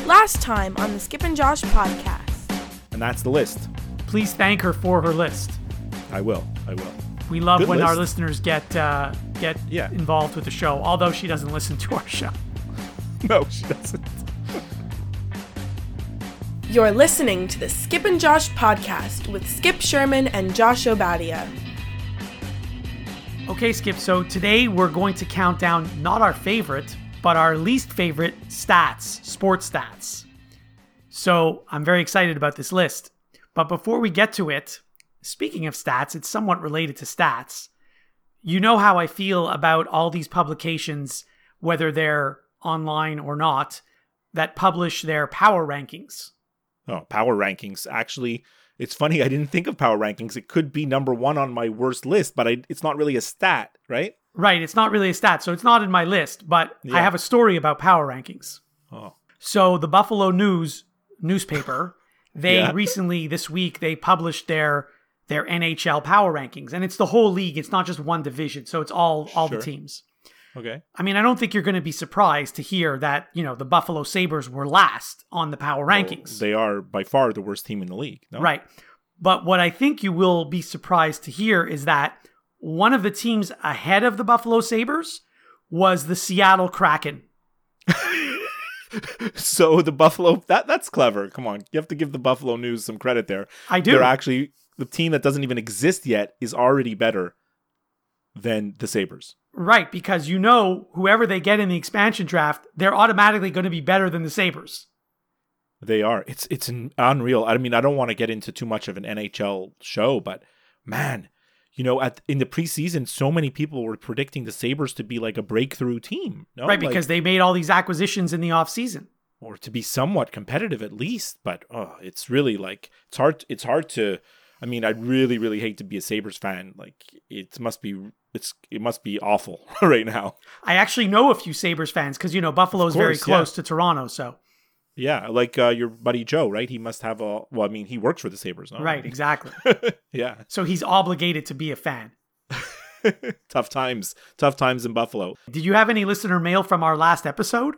Last time on the Skip and Josh podcast. And that's the list. Please thank her for her list. I will. We love Good when list. our listeners get involved with the show, although she doesn't listen to our show. No, she doesn't. You're listening to the Skip and Josh podcast with Skip Sherman and Josh Obadia. Okay, Skip, so today we're going to count down not our favorite, but our least favorite stats, sports stats. So I'm very excited about this list. But before we get to it, speaking of stats, it's somewhat related to stats. You know how I feel about all these publications, whether they're online or not, that publish their power rankings. Oh, power rankings. Actually, it's funny. I didn't think of power rankings. It could be number one on my worst list, but it's not really a stat, right? Right. It's not really a stat, so it's not in my list, but Yeah. I have a story about power rankings. Oh, So the Buffalo News newspaper, they Yeah. recently, this week, they published their NHL power rankings. And it's the whole league. It's not just one division. So it's all the Sure. teams. okay. I mean, I don't think you're going to be surprised to hear that, the Buffalo Sabres were last on the power rankings. Well, they are by far the worst team in the league. No? Right. But what I think you will be surprised to hear is that one of the teams ahead of the Buffalo Sabres was the Seattle Kraken. So the Buffalo, that's clever. Come on. You have to give the Buffalo News some credit there. I do. They're actually, the team that doesn't even exist yet is already better than the Sabres. Right, because whoever they get in the expansion draft, they're automatically going to be better than the Sabres. They are. It's unreal. I mean, I don't want to get into too much of an NHL show, but man, in the preseason, so many people were predicting the Sabres to be like a breakthrough team. No? Right, because they made all these acquisitions in the offseason. Or to be somewhat competitive at least. But it's really like it's hard to. I mean, I'd really, really hate to be a Sabres fan. Like it must be awful right now. I actually know a few Sabres fans because Buffalo is very close to Toronto, so. Yeah, like your buddy Joe, right? He must have he works for the Sabres, no? Right, exactly. Yeah. So he's obligated to be a fan. Tough times in Buffalo. Did you have any listener mail from our last episode?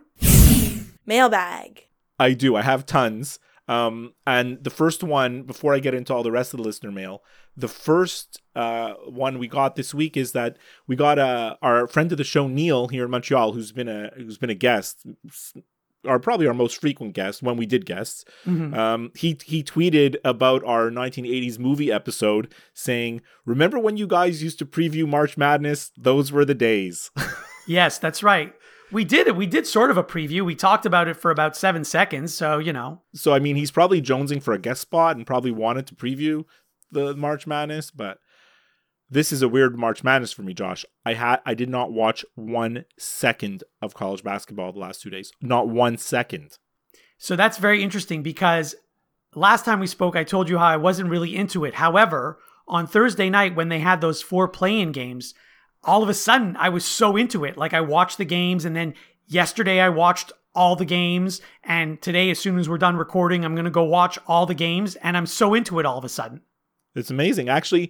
Mailbag. I do. I have tons. And the first one, before I get into all the rest of the listener mail, the first one we got this week is that we got our friend of the show, Neil, here in Montreal, who's been a guest, or probably our most frequent guest when we did guests. Mm-hmm. He tweeted about our 1980s movie episode saying, "Remember when you guys used to preview March Madness? Those were the days." Yes, that's right. We did it. We did sort of a preview. We talked about it for about 7 seconds, so So, I mean, he's probably jonesing for a guest spot and probably wanted to preview the March Madness, but this is a weird March Madness for me, Josh. I did not watch 1 second of college basketball the last 2 days. Not 1 second. So that's very interesting because last time we spoke, I told you how I wasn't really into it. However, on Thursday night when they had those 4 play-in games, all of a sudden I was so into it. Like I watched the games, and then yesterday I watched all the games, and today, as soon as we're done recording, I'm going to go watch all the games, and I'm so into it all of a sudden. It's amazing. Actually,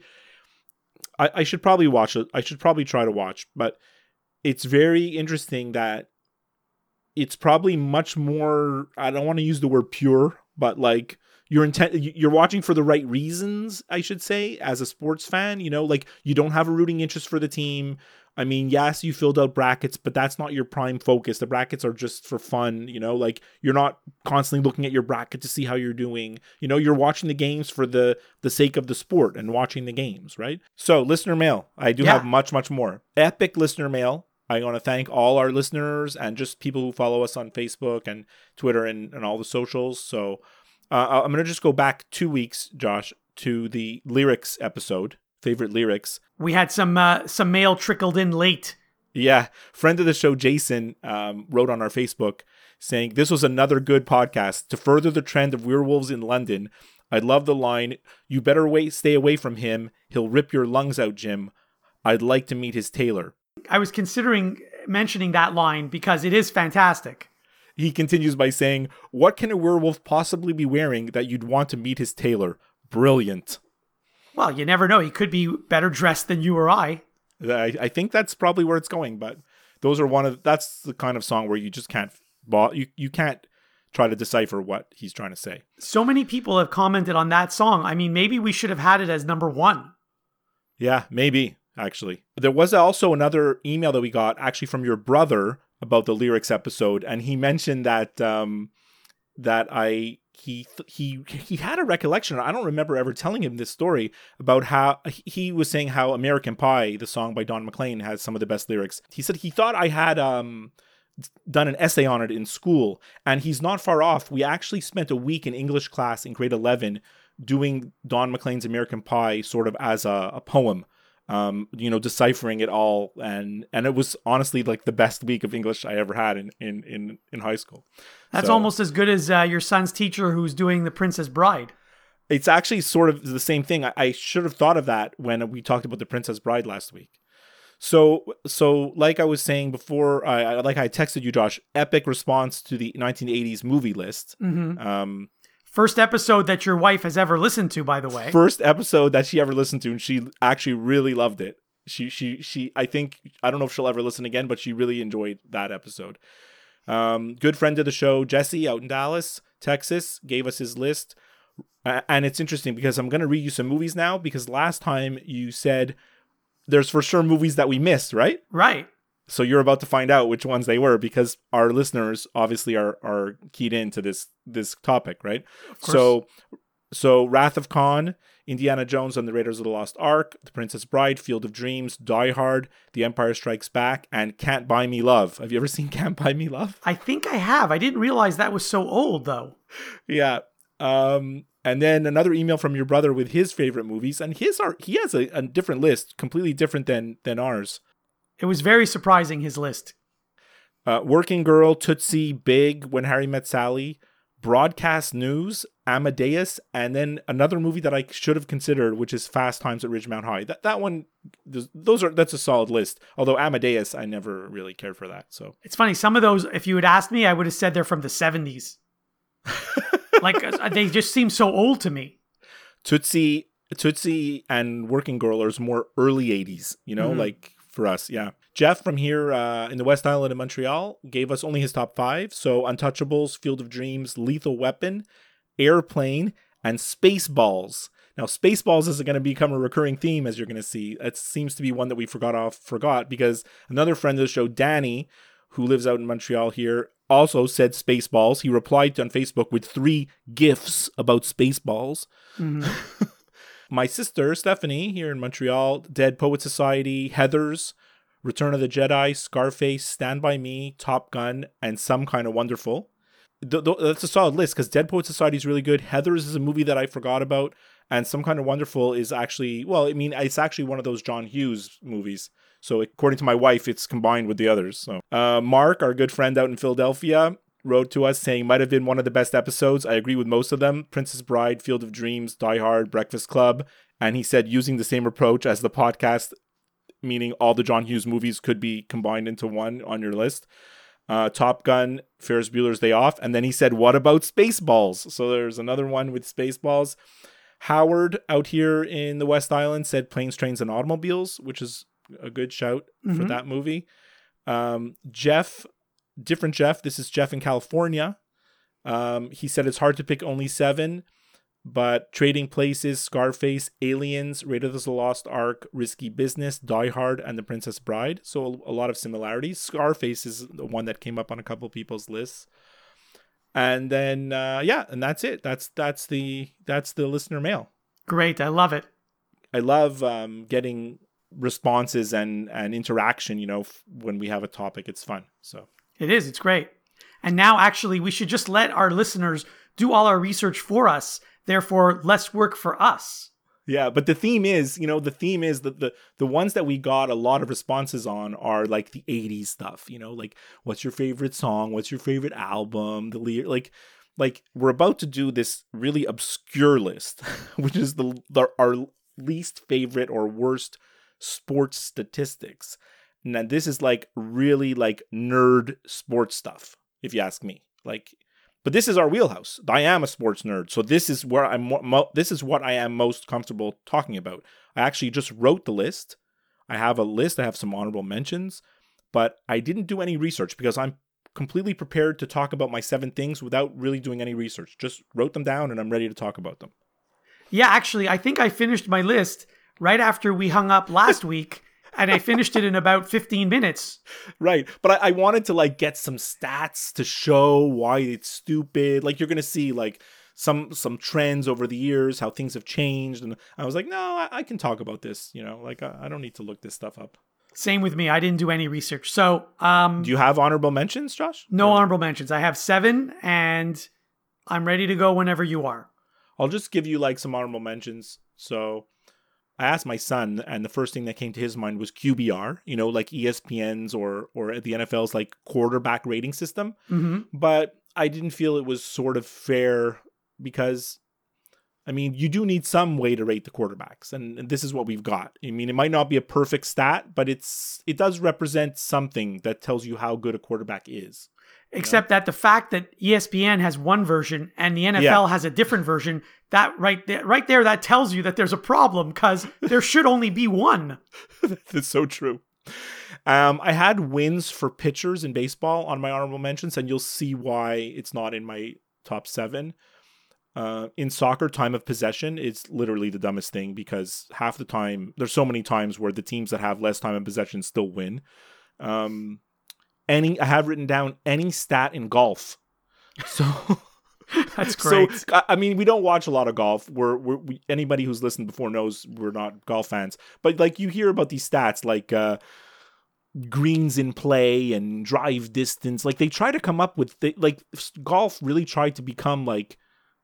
I should probably watch it. I should probably try to watch, but it's very interesting that it's probably much more, I don't want to use the word pure, but like you're watching for the right reasons, I should say, as a sports fan, like you don't have a rooting interest for the team. I mean, yes, you filled out brackets, but that's not your prime focus. The brackets are just for fun, like you're not constantly looking at your bracket to see how you're doing. You're watching the games for the sake of the sport and watching the games, right? So listener mail, I do have much, much more. Epic listener mail. I want to thank all our listeners and just people who follow us on Facebook and Twitter and all the socials. So I'm going to just go back 2 weeks, Josh, to the lyrics episode, favorite lyrics. We had some mail trickled in late. Yeah. Friend of the show, Jason, wrote on our Facebook saying, "This was another good podcast. To further the trend of werewolves in London, I love the line, 'You better stay away from him. He'll rip your lungs out, Jim. I'd like to meet his tailor.'" I was considering mentioning that line because it is fantastic. He continues by saying, "What can a werewolf possibly be wearing that you'd want to meet his tailor? Brilliant." Well, you never know. He could be better dressed than you or I. I think that's probably where it's going, but that's the kind of song where you just can't you can't try to decipher what he's trying to say. So many people have commented on that song. I mean, maybe we should have had it as number 1. Yeah, maybe, actually. There was also another email that we got actually from your brother about the lyrics episode, and he mentioned that he had a recollection. I don't remember ever telling him this story about how he was saying how American Pie, the song by Don McLean, has some of the best lyrics. He said he thought I had done an essay on it in school, and he's not far off. We actually spent a week in English class in grade 11 doing Don McLean's American Pie sort of as a poem. Deciphering it all, and it was honestly like the best week of English I ever had in high school. That's almost as good as your son's teacher who's doing The Princess Bride. It's actually sort of the same thing. I should have thought of that when we talked about The Princess Bride last week. So like I was saying before, I texted you, Josh, epic response to the 1980s movie list. Mm-hmm. First episode that your wife has ever listened to, by the way. First episode that she ever listened to, and she actually really loved it. She I think, I don't know if she'll ever listen again, but she really enjoyed that episode. Good friend of the show, Jesse, out in Dallas, Texas, gave us his list. And it's interesting because I'm going to read you some movies now, because last time you said there's for sure movies that we missed, right? Right. So you're about to find out which ones they were, because our listeners obviously are keyed into this topic, right? So Wrath of Khan, Indiana Jones and the Raiders of the Lost Ark, The Princess Bride, Field of Dreams, Die Hard, The Empire Strikes Back, and Can't Buy Me Love. Have you ever seen Can't Buy Me Love? I think I have. I didn't realize that was so old, though. Yeah. And then another email from your brother with his favorite movies, and he has a different list, completely different than ours. It was very surprising, his list. Working Girl, Tootsie, Big, When Harry Met Sally, Broadcast News, Amadeus, and then another movie that I should have considered, which is Fast Times at Ridgemount High. That one, that's a solid list. Although Amadeus, I never really cared for that. So it's funny. Some of those, if you had asked me, I would have said they're from the 70s. Like, they just seem so old to me. Tootsie and Working Girl are more early 80s, like for us. Yeah. Jeff from here in the West Island of Montreal gave us only his top 5. So Untouchables, Field of Dreams, Lethal Weapon, Airplane, and Spaceballs. Now, Spaceballs is going to become a recurring theme, as you're going to see. It seems to be one that we forgot because another friend of the show, Danny, who lives out in Montreal here, also said Spaceballs. He replied on Facebook with 3 GIFs about Spaceballs. Mm-hmm. My sister, Stephanie, here in Montreal, Dead Poet Society, Heathers, Return of the Jedi, Scarface, Stand By Me, Top Gun, and Some Kind of Wonderful. That's a solid list because Dead Poet Society is really good. Heathers is a movie that I forgot about. And Some Kind of Wonderful is actually, it's actually one of those John Hughes movies. So according to my wife, it's combined with the others. So Mark, our good friend out in Philadelphia, wrote to us saying might have been one of the best episodes. I agree with most of them. Princess Bride, Field of Dreams, Die Hard, Breakfast Club. And he said using the same approach as the podcast, meaning all the John Hughes movies could be combined into one on your list. Top Gun, Ferris Bueller's Day Off. And then he said, what about Spaceballs? So there's another one with Spaceballs. Howard out here in the West Island said Planes, Trains, and Automobiles, which is a good shout for that movie. Jeff, different Jeff. This is Jeff in California. He said it's hard to pick only 7, but Trading Places, Scarface, Aliens, Raiders of the Lost Ark, Risky Business, Die Hard, and The Princess Bride. So a lot of similarities. Scarface is the one that came up on a couple of people's lists. And then, and that's it. That's the listener mail. Great. I love it. I love getting responses and interaction, when we have a topic. It's fun. So it is. It's great. And now, actually, we should just let our listeners do all our research for us. Therefore, less work for us. Yeah, but the theme is, that the ones that we got a lot of responses on are like the 80s stuff, like what's your favorite song? What's your favorite album? Like we're about to do this really obscure list, which is our least favorite or worst sports statistics. Now, this is like really like nerd sports stuff, if you ask me. But this is our wheelhouse. I am a sports nerd, so this is where this is what I am most comfortable talking about. I actually just wrote the list. I have a list. I have some honorable mentions, but I didn't do any research because I'm completely prepared to talk about my 7 things without really doing any research. Just wrote them down and I'm ready to talk about them. Yeah, actually, I think I finished my list right after we hung up last week, and I finished it in about 15 minutes. Right. But I wanted to like get some stats to show why it's stupid. Like you're going to see like some trends over the years, how things have changed. And I was like, no, I can talk about this. You know, like I don't need to look this stuff up. Same with me. I didn't do any research. So, do you have honorable mentions, Josh? No honorable mentions. I have 7 and I'm ready to go whenever you are. I'll just give you like some honorable mentions. So I asked my son, and the first thing that came to his mind was QBR, you know, like ESPN's or the NFL's like quarterback rating system. Mm-hmm. But I didn't feel it was sort of fair because, I mean, you do need some way to rate the quarterbacks, and this is what we've got. I mean, it might not be a perfect stat, but it does represent something that tells you how good a quarterback is. Except that the fact that ESPN has one version and the NFL has a different version, that right there, that tells you that there's a problem because there should only be one. That's so true. I had wins for pitchers in baseball on my honorable mentions, and you'll see why it's not in my top 7. In soccer, time of possession is literally the dumbest thing because half the time, there's so many times where the teams that have less time of possession still win. I have written down any stat in golf. So that's great. So, I mean, we don't watch a lot of golf. Anybody who's listened before knows we're not golf fans. But like you hear about these stats like greens in play and drive distance. Like they try to come up with golf really tried to become like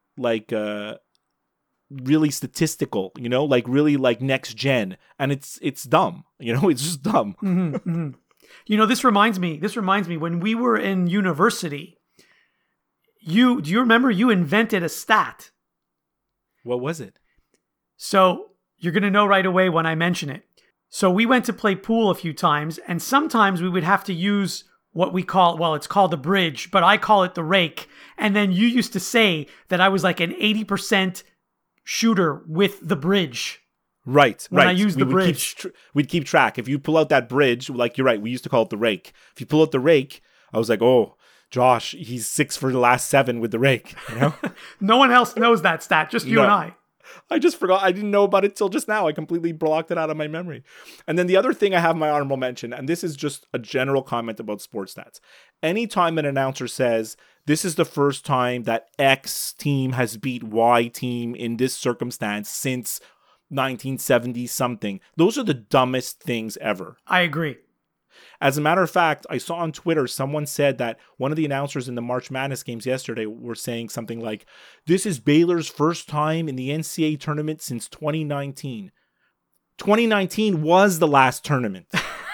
really statistical, you know, like really like next gen, and it's dumb, you know, it's just dumb. Mm-hmm, mm-hmm. You know, this reminds me when we were in university, do you remember you invented a stat? What was it? So you're going to know right away when I mention it. So we went to play pool a few times, and sometimes we would have to use what we call, well, it's called the bridge, but I call it the rake. And then you used to say that I was like an 80% shooter with the bridge. Right. I use the bridge. We'd keep track. If you pull out that bridge, like you're right, we used to call it the rake. If you pull out the rake, I was like, oh, Josh, he's 6 for the last 7 with the rake. You know? No one else knows that stat, just you and I. I just forgot. I didn't know about it till just now. I completely blocked it out of my memory. And then the other thing I have my honorable mention, and this is just a general comment about sports stats. Anytime an announcer says, this is the first time that X team has beat Y team in this circumstance since 1970 something. Those are the dumbest things ever. I agree. As a matter of fact, I saw on Twitter someone said that one of the announcers in the March Madness games yesterday were saying something like, this is Baylor's first time in the NCAA tournament since 2019. 2019 was the last tournament.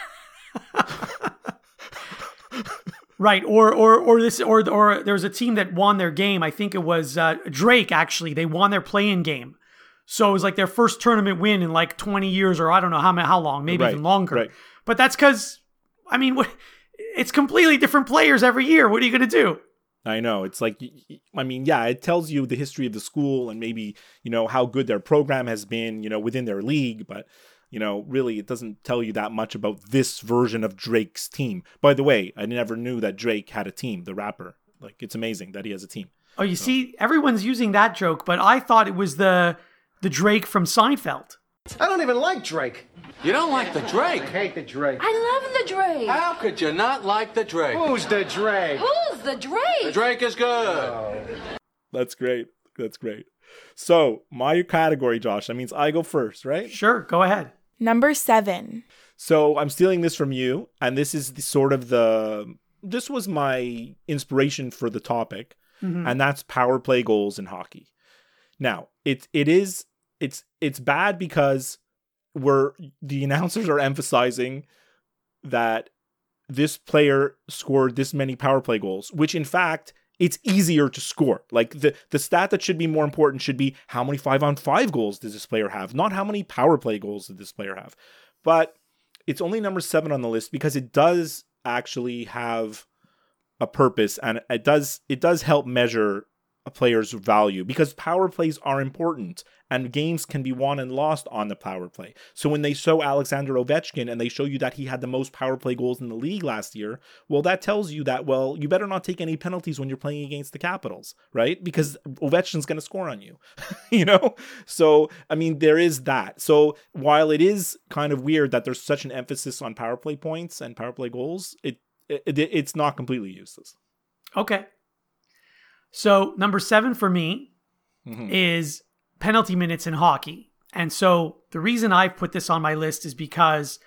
Right, or there's a team that won their game. I think it was Drake. Actually, they won their play-in game. So it was like their first tournament win in like 20 years, or I don't know how long, maybe even longer. Right. But that's because, I mean, it's completely different players every year. What are you going to do? I know. It's like, I mean, yeah, it tells you the history of the school and maybe, you know, how good their program has been, you know, within their league. But, you know, really, it doesn't tell you that much about this version of Drake's team. By the way, I never knew that Drake had a team, the rapper. Like, it's amazing that he has a team. Oh, you see, everyone's using that joke, but I thought it was the Drake from Seinfeld. I don't even like Drake. You don't like the Drake? I hate the Drake. I love the Drake. How could you not like the Drake? Who's the Drake? Who's the Drake? The Drake is good. Oh. That's great. That's great. So, my category, Josh, that means I go first, right? Sure, go ahead. Number 7. So, I'm stealing this from you, and this is this was my inspiration for the topic, and that's power play goals in hockey. Now, it's bad because the announcers are emphasizing that this player scored this many power play goals, which in fact, it's easier to score. Like the stat that should be more important should be how many 5-on-5 goals does this player have, not how many power play goals did this player have. But it's only number 7 on the list because it does actually have a purpose, and it does help measure a player's value because power plays are important and games can be won and lost on the power play. So when they show Alexander Ovechkin and they show you that he had the most power play goals in the league last year, well, that tells you that, well, you better not take any penalties when you're playing against the Capitals, right? Because Ovechkin's going to score on you, you know? So, I mean, there is that. So while it is kind of weird that there's such an emphasis on power play points and power play goals, it's not completely useless. Okay. So number 7 for me is penalty minutes in hockey. And so the reason I've put this on my list is because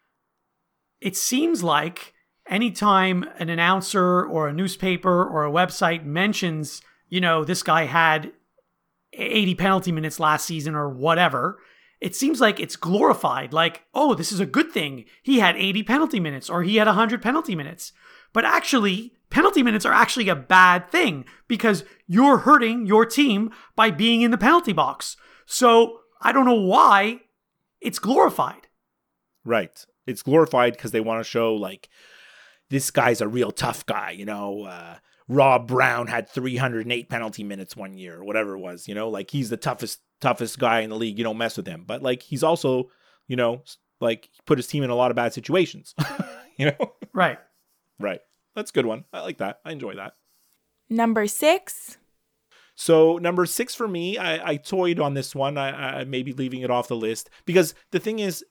it seems like anytime an announcer or a newspaper or a website mentions, you know, this guy had 80 penalty minutes last season or whatever, it seems like it's glorified. Like, oh, this is a good thing. He had 80 penalty minutes or he had 100 penalty minutes. But actually, penalty minutes are actually a bad thing because you're hurting your team by being in the penalty box. So I don't know why it's glorified. Right. It's glorified because they want to show like, this guy's a real tough guy, you know, Rob Brown had 308 penalty minutes one year or whatever it was, you know, like he's the toughest guy in the league. You don't mess with him. But like, he's also, you know, like put his team in a lot of bad situations, you know? Right. Right. That's a good one. I like that. I enjoy that. Number 6. So number 6 for me, I toyed on this one. I may be leaving it off the list because the thing is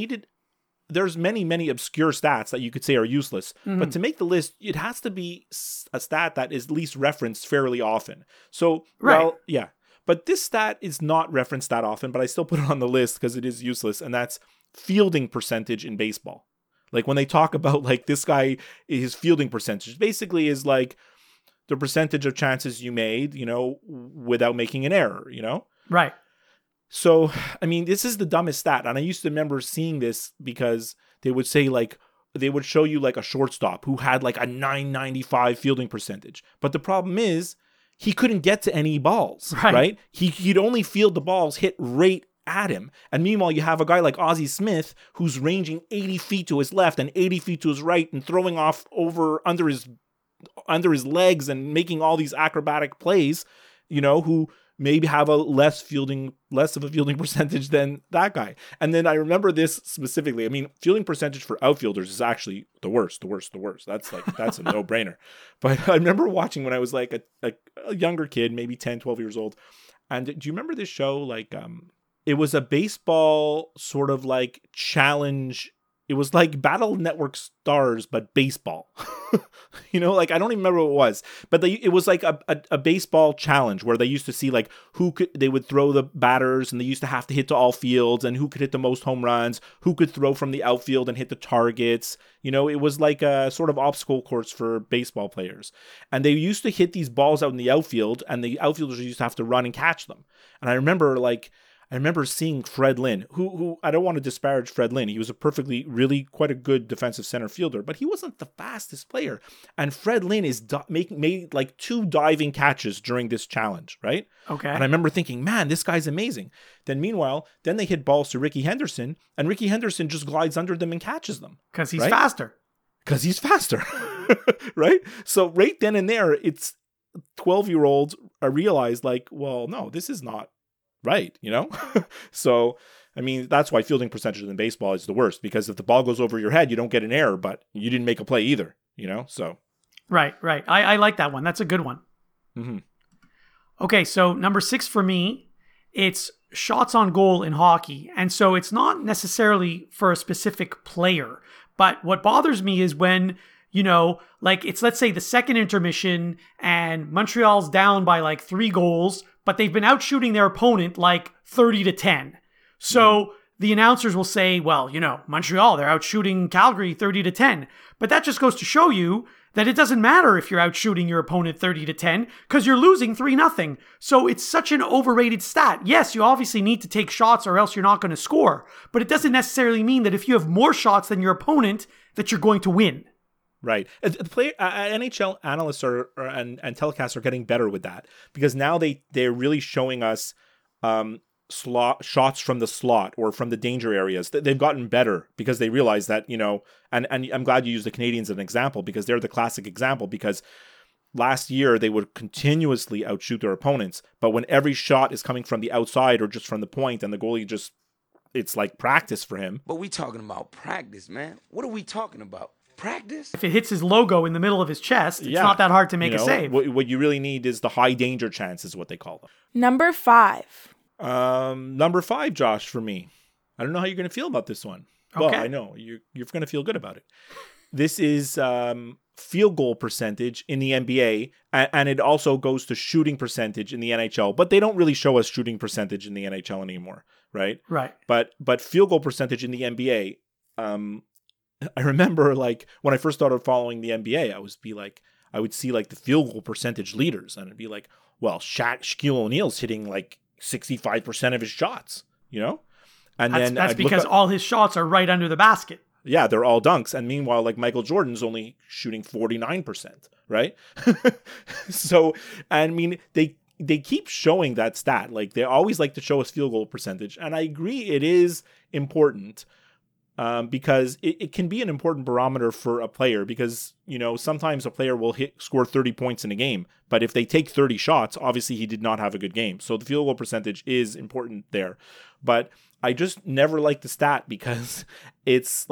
there's many obscure stats that you could say are useless, but to make the list, it has to be a stat that is at least referenced fairly often. So, well, yeah, but this stat is not referenced that often, but I still put it on the list because it is useless. And that's fielding percentage in baseball. Like when they talk about like this guy, his fielding percentage basically is like the percentage of chances you made, you know, without making an error, you know? Right. So, I mean, this is the dumbest stat. And I used to remember seeing this because they would say like, they would show you like a shortstop who had like a 995 fielding percentage. But the problem is he couldn't get to any balls, right? He'd only field the balls hit right at him. And meanwhile, you have a guy like Ozzie Smith who's ranging 80 feet to his left and 80 feet to his right and throwing off under his legs and making all these acrobatic plays, you know, who maybe have a less of a fielding percentage than that guy. And then I remember this specifically. I mean, fielding percentage for outfielders is actually the worst. That's a no-brainer. But I remember watching when I was like a younger kid, maybe 10, 12 years old. And do you remember this show? Like, it was a baseball sort of like challenge. It was like Battle Network Stars, but baseball. You know, like I don't even remember what it was, but it was like a baseball challenge where they used to see like they would throw the batters and they used to have to hit to all fields and who could hit the most home runs, who could throw from the outfield and hit the targets. You know, it was like a sort of obstacle course for baseball players. And they used to hit these balls out in the outfield and the outfielders used to have to run and catch them. And I remember seeing Fred Lynn, who I don't want to disparage Fred Lynn. He was quite a good defensive center fielder, but he wasn't the fastest player. And Fred Lynn made like 2 diving catches during this challenge, right? Okay. And I remember thinking, man, this guy's amazing. Then meanwhile, they hit balls to Ricky Henderson, and Ricky Henderson just glides under them and catches them. Because he's faster. Because he's faster, right? So right then and there, it's 12-year-olds realized like, well, no, this is not right, you know? So, I mean, that's why fielding percentage in baseball is the worst, because if the ball goes over your head, you don't get an error, but you didn't make a play either, you know? So. Right. I like that one. That's a good one. Mm-hmm. Okay, so number 6 for me, it's shots on goal in hockey. And so it's not necessarily for a specific player, but what bothers me is when, you know, like it's, let's say the second intermission and Montreal's down by like 3 goals, but they've been out shooting their opponent like 30-10. So the announcers will say, well, you know, Montreal, they're out shooting Calgary 30-10. But that just goes to show you that it doesn't matter if you're out shooting your opponent 30-10 because you're losing 3-0. So it's such an overrated stat. Yes, you obviously need to take shots or else you're not going to score. But it doesn't necessarily mean that if you have more shots than your opponent, that you're going to win. Right. NHL analysts and telecasts are getting better with that because now they're really showing us shots from the slot or from the danger areas. They've gotten better because they realize that, you know, and I'm glad you used the Canadiens as an example because they're the classic example because last year they would continuously outshoot their opponents, but when every shot is coming from the outside or just from the point, and the goalie just, it's like practice for him. But we talking about practice, man. What are we talking about? Practice? If it hits his logo in the middle of his chest, it's not that hard to make a save. What you really need is the high danger chance, is what they call them. Number 5. Number 5, Josh, for me. I don't know how you're going to feel about this one. Okay. Well, I know you're going to feel good about it. This is field goal percentage in the NBA, and it also goes to shooting percentage in the NHL. But they don't really show us shooting percentage in the NHL anymore, right? Right. But field goal percentage in the NBA. I remember like when I first started following the NBA, I would see like the field goal percentage leaders, and it'd be like, well, Shaquille O'Neal's hitting like 65% of his shots, you know? And that's because all his shots are right under the basket. Yeah, they're all dunks. And meanwhile, like Michael Jordan's only shooting 49%, right? So, I mean, they keep showing that stat. Like they always like to show us field goal percentage. And I agree it is important because it can be an important barometer for a player because, you know, sometimes a player will score 30 points in a game. But if they take 30 shots, obviously he did not have a good game. So the field goal percentage is important there. But I just never like the stat because it's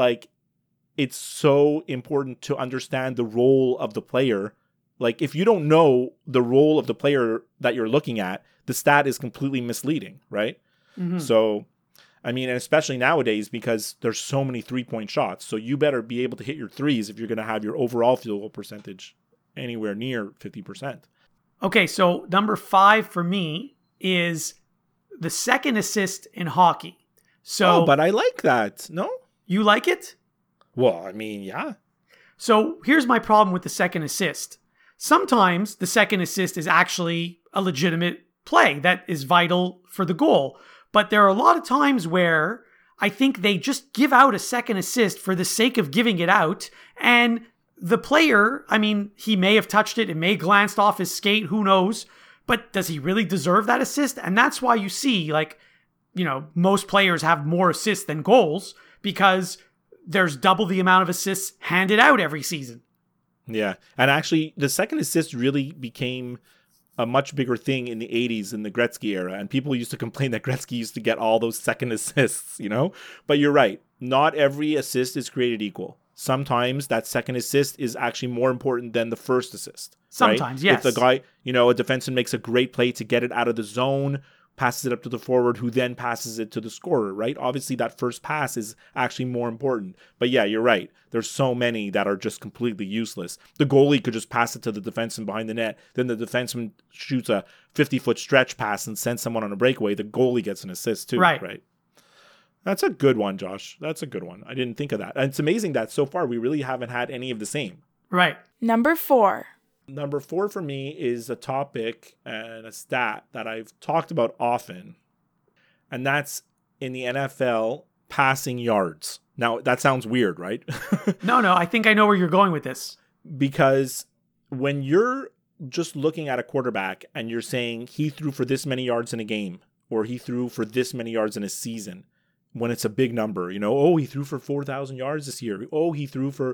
so important to understand the role of the player. Like if you don't know the role of the player that you're looking at, the stat is completely misleading, right? Mm-hmm. So, I mean, and especially nowadays because there's so many 3-point shots. So you better be able to hit your threes if you're going to have your overall field goal percentage anywhere near 50%. Okay, so number 5 for me is the second assist in hockey. So, but I like that. No? You like it? Well, I mean, yeah. So here's my problem with the second assist. Sometimes the second assist is actually a legitimate play that is vital for the goal. But there are a lot of times where I think they just give out a second assist for the sake of giving it out. And the player, I mean, he may have touched it. It may have glanced off his skate. Who knows? But does he really deserve that assist? And that's why you see, like, you know, most players have more assists than goals because there's double the amount of assists handed out every season. Yeah. And actually, the second assist really became a much bigger thing in the 80s in the Gretzky era. And people used to complain that Gretzky used to get all those second assists, you know? But you're right. Not every assist is created equal. Sometimes that second assist is actually more important than the first assist. Sometimes, right? yes. If the guy, you know, a defenseman makes a great play to get it out of the zone, passes it up to the forward, who then passes it to the scorer, right? Obviously, that first pass is actually more important. But yeah, you're right. There's so many that are just completely useless. The goalie could just pass it to the defenseman behind the net. Then the defenseman shoots a 50-foot stretch pass and sends someone on a breakaway. The goalie gets an assist too, right? That's a good one, Josh. That's a good one. I didn't think of that. And it's amazing that so far we really haven't had any of the same. Right. Number 4. Number 4 for me is a topic and a stat that I've talked about often, and that's in the NFL passing yards. Now, that sounds weird, right? No, I think I know where you're going with this. Because when you're just looking at a quarterback and you're saying he threw for this many yards in a game, or he threw for this many yards in a season, when it's a big number, you know, oh, he threw for 4,000 yards this year. Oh, he threw for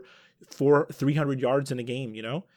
300 yards in a game, you know?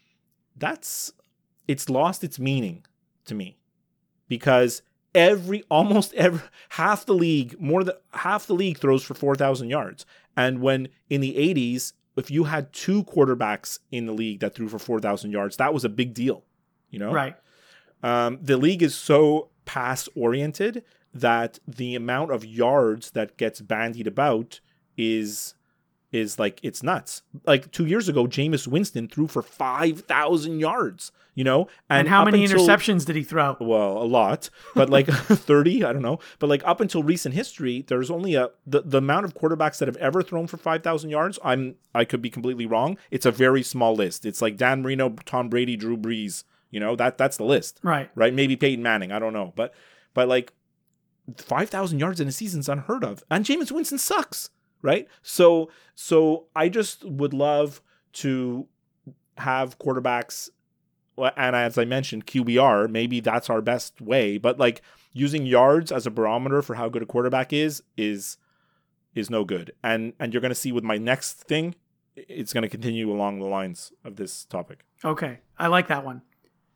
It's lost its meaning to me because almost every half the league throws for 4,000 yards. And when in the 80s, if you had 2 quarterbacks in the league that threw for 4,000 yards, that was a big deal, you know? Right. The league is so pass oriented that the amount of yards that gets bandied about is like, it's nuts. Like 2 years ago, Jameis Winston threw for 5,000 yards, you know? And how many interceptions did he throw? Well, a lot, but like 30, I don't know. But like up until recent history, there's only the amount of quarterbacks that have ever thrown for 5,000 yards. I could be completely wrong. It's a very small list. It's like Dan Marino, Tom Brady, Drew Brees, you know, that's the list. Right. Maybe Peyton Manning. I don't know. But like 5,000 yards in a season is unheard of. And Jameis Winston sucks. Right. So I just would love to have quarterbacks. And as I mentioned, QBR, maybe that's our best way. But like using yards as a barometer for how good a quarterback is no good. And you're going to see with my next thing it's going to continue along the lines of this topic. Okay. I like that one.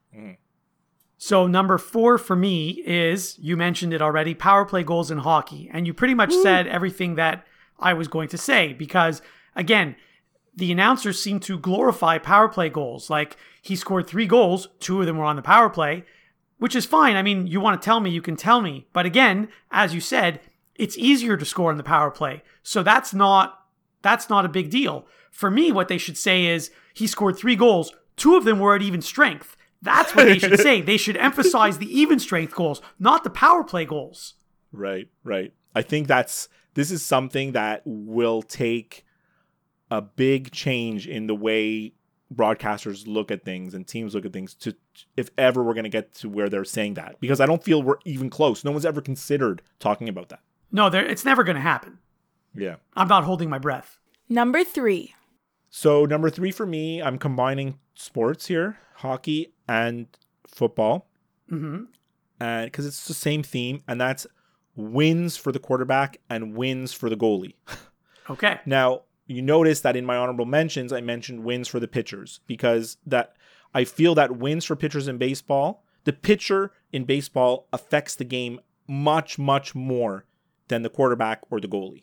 So number 4 for me is, you mentioned it already, power play goals in hockey. And you pretty much said everything that I was going to say, because again, the announcers seem to glorify power play goals. Like, he scored 3 goals, 2 of them were on the power play, which is fine. I mean, you want to tell me, you can tell me. But again, as you said, it's easier to score on the power play. So that's not a big deal. For me, what they should say is, he scored 3 goals, 2 of them were at even strength. That's what they should say. They should emphasize the even strength goals, not the power play goals. Right. I think this is something that will take a big change in the way broadcasters look at things and teams look at things, to if ever we're going to get to where they're saying that, because I don't feel we're even close. No one's ever considered talking about that. No, it's never going to happen. Yeah. I'm not holding my breath. Number 3. So number 3 for me, I'm combining sports here, hockey and football. And because it's the same theme, and that's wins for the quarterback and wins for the goalie. Okay. Now, you notice that in my honorable mentions, I mentioned wins for the pitchers, because that I feel that wins for pitchers in baseball, the pitcher in baseball affects the game much, much more than the quarterback or the goalie.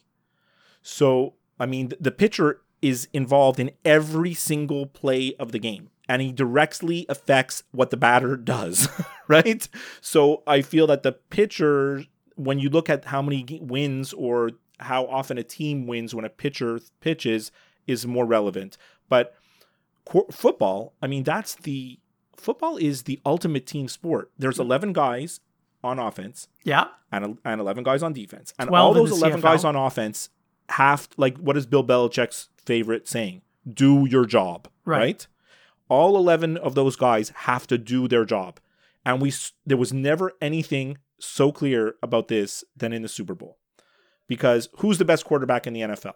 So, I mean, the pitcher is involved in every single play of the game, and he directly affects what the batter does, right? So I feel that the pitcher, when you look at how many wins or how often a team wins when a pitcher pitches, is more relevant. But football, I mean, football is the ultimate team sport. There's 11 guys on offense, Yeah. and 11 guys on defense, and 12 all in those the 11 CFL. guys on offense have, like, what is Bill Belichick's favorite saying? Do your job, right? All 11 of those guys have to do their job, and there was never anything so clear about this than in the Super Bowl. Because who's the best quarterback in the NFL?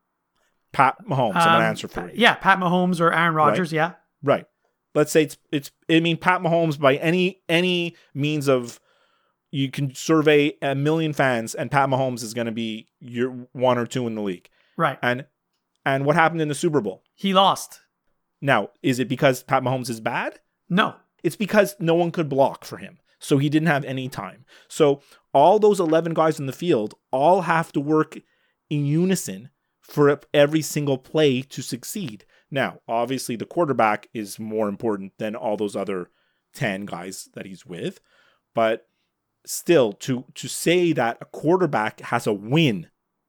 Pat Mahomes. I'm going to answer for you. Yeah, Pat Mahomes or Aaron Rodgers, yeah. Right. Let's say it's Pat Mahomes, by any means of, you can survey 1 million fans and Pat Mahomes is going to be your 1 or 2 in the league. Right. And what happened in the Super Bowl? He lost. Now, is it because Pat Mahomes is bad? No. It's because no one could block for him. So he didn't have any time. So all those 11 guys in the field all have to work in unison for every single play to succeed. Now, obviously, the quarterback is more important than all those other 10 guys that he's with. But still, to say that a quarterback has a win,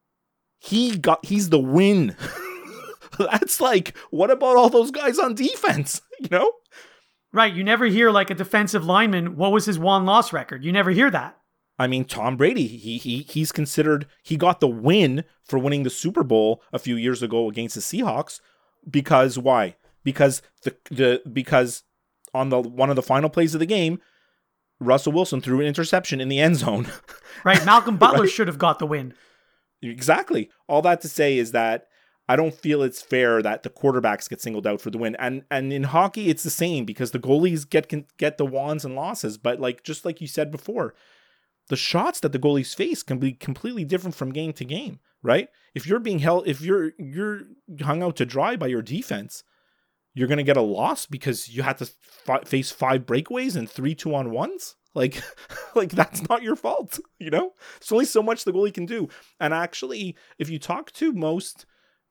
he's the win. That's like, what about all those guys on defense? You know? Right. You never hear, like, a defensive lineman, what was his 1-loss record? You never hear that. I mean, Tom Brady, he's considered, he got the win for winning the Super Bowl a few years ago against the Seahawks. Because why? Because because on one of the final plays of the game, Russell Wilson threw an interception in the end zone. Right. Malcolm Butler Right? should have got the win. Exactly. All that to say is that I don't feel it's fair that the quarterbacks get singled out for the win. And in hockey, it's the same, because the goalies get the wins and losses. But just like you said before, the shots that the goalies face can be completely different from game to game, right? If you're being held, if you're hung out to dry by your defense, you're going to get a loss because you had to face 5 breakaways and 3 2-on-1s. Like that's not your fault, you know? There's only so much the goalie can do. And actually, if you talk to most,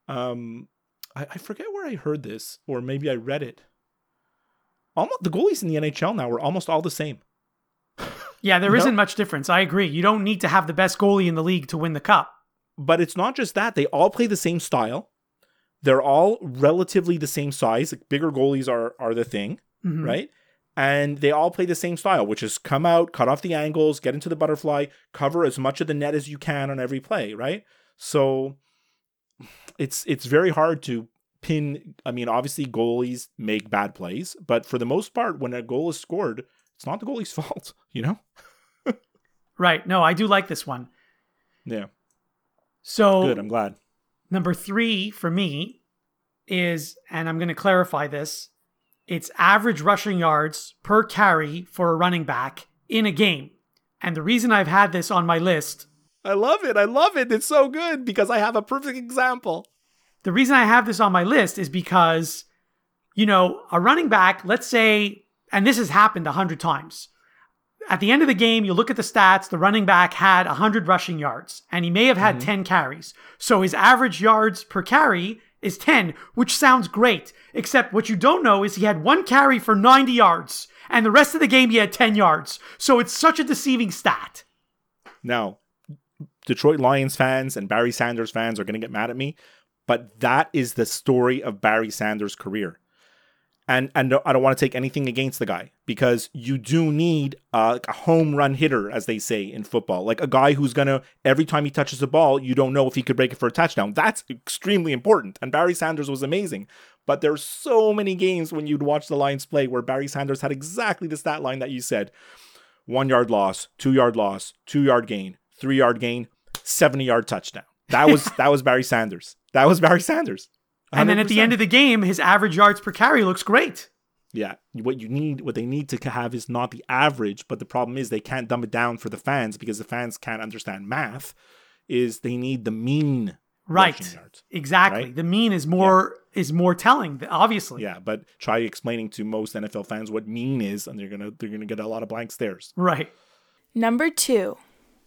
I forget where I heard this, or maybe I read it. Almost the goalies in the NHL now are almost all the same. Yeah, there No. isn't much difference. I agree. You don't need to have the best goalie in the league to win the cup. But it's not just that. They all play the same style. They're all relatively the same size. Like, bigger goalies are the thing, right? And they all play the same style, which is come out, cut off the angles, get into the butterfly, cover as much of the net as you can on every play, right? So it's very hard to pin. I mean, obviously goalies make bad plays, but for the most part, when a goal is scored, it's not the goalie's fault, you know? Right. No, I do like this one. Yeah. So Good. I'm glad. number 3 for me is, and I'm going to clarify this, it's average rushing yards per carry for a running back in a game. And the reason I've had this on my list, I love it. I love it. It's so good because I have a perfect example. The reason I have this on my list is because, a running back, let's say, and this has happened 100 times. At the end of the game, you look at the stats, the running back had 100 rushing yards, and he may have had 10 carries. So his average yards per carry is 10, which sounds great. Except what you don't know is he had one carry for 90 yards, and the rest of the game he had 10 yards. So it's such a deceiving stat. Now, Detroit Lions fans and Barry Sanders fans are going to get mad at me, but that is the story of Barry Sanders' career. And I don't want to take anything against the guy, because you do need a home run hitter, as they say in football. Like a guy who's going to, every time he touches the ball, you don't know if he could break it for a touchdown. That's extremely important. And Barry Sanders was amazing. But there's so many games when you'd watch the Lions play where Barry Sanders had exactly the stat line that you said. 1 yard loss, 2 yard loss, 2 yard gain, 3 yard gain, 70-yard touchdown. That was Barry Sanders. That was Barry Sanders. 100%. And then at the end of the game, his average yards per carry looks great. Yeah. What they need to have is not the average, but the problem is they can't dumb it down for the fans because the fans can't understand math, is they need the mean rushing yards. Exactly. Right? The mean is more telling, obviously. Yeah, but try explaining to most NFL fans what mean is, and they're gonna get a lot of blank stares. Right. Number 2.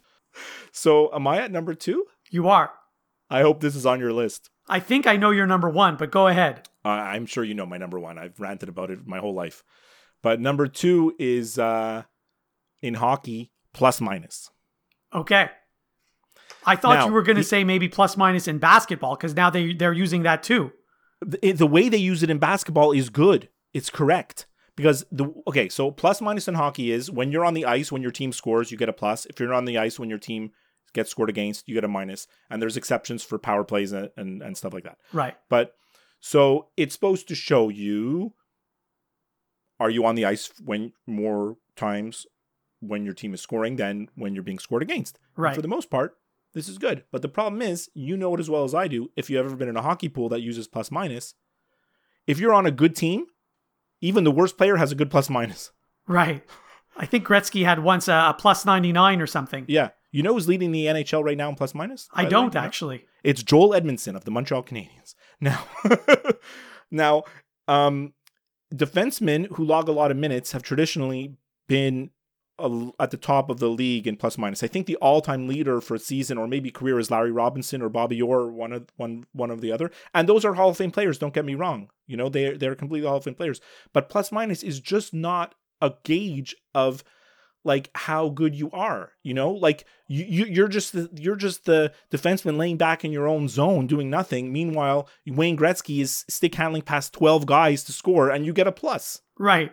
So am I at number 2? You are. I hope this is on your list. I think I know your number 1, but go ahead. I'm sure you know my number 1. I've ranted about it my whole life. But number 2 is in hockey, plus minus. Okay. I thought Now, you were going to say maybe plus minus in basketball, because now they're using that too. The way they use it in basketball is good. It's correct. Because, so plus minus in hockey is when you're on the ice, when your team scores, you get a plus. If you're on the ice, when your team gets scored against, you get a minus. And there's exceptions for power plays and stuff like that. Right. But so it's supposed to show you, are you on the ice when more times when your team is scoring than when you're being scored against? Right. And for the most part, this is good. But the problem is, you know it as well as I do, if you've ever been in a hockey pool that uses plus minus, if you're on a good team, even the worst player has a good plus minus. Right. I think Gretzky had once a plus 99 or something. Yeah. You know who's leading the NHL right now in plus minus? I don't actually. It's Joel Edmondson of the Montreal Canadiens. Now, defensemen who log a lot of minutes have traditionally been at the top of the league in plus minus. I think the all-time leader for a season or maybe career is Larry Robinson or Bobby Orr, one of the other. And those are Hall of Fame players. Don't get me wrong. You know, they're completely Hall of Fame players. But plus minus is just not a gauge of like how good you are. You know, like you're just the defenseman laying back in your own zone doing nothing. Meanwhile, Wayne Gretzky is stick handling past 12 guys to score, and you get a plus. Right.